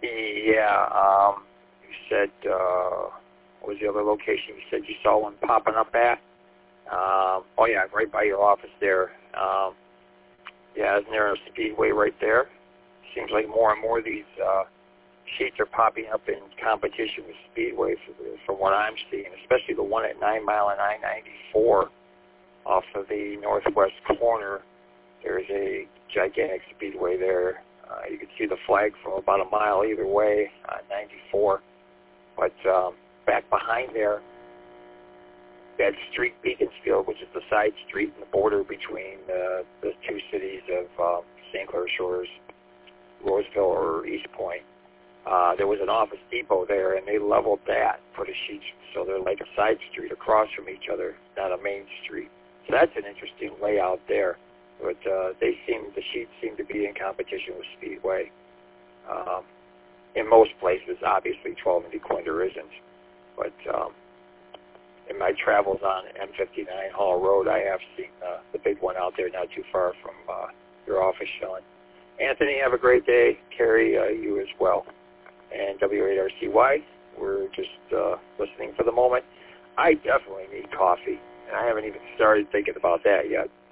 Yeah, you said, what was the other location you said you saw one popping up at? Oh, yeah, right by your office there. Yeah, isn't there a speedway right there? Seems like more and more of these sheets are popping up in competition with speedway from what I'm seeing, especially the one at 9 Mile and I-94 off of the northwest corner. There's a gigantic speedway there. You can see the flag from about a mile either way on 94. But back behind there, that street Beaconsfield, which is the side street and the border between the two cities of St. Clair Shores, Roseville, or East Point. There was an Office Depot there, and they leveled that, put a sheet, so they're like a side street across from each other, not a main street. So that's an interesting layout there. But the sheets seem to be in competition with Speedway. In most places, obviously, 12 and DeQuinder isn't. But in my travels on M59 Hall Road, I have seen the big one out there not too far from your office, Sean. Anthony, have a great day. Carrie, you as well. And W8RCY, we're just listening for the moment. I definitely need coffee, and I haven't even started thinking about that yet.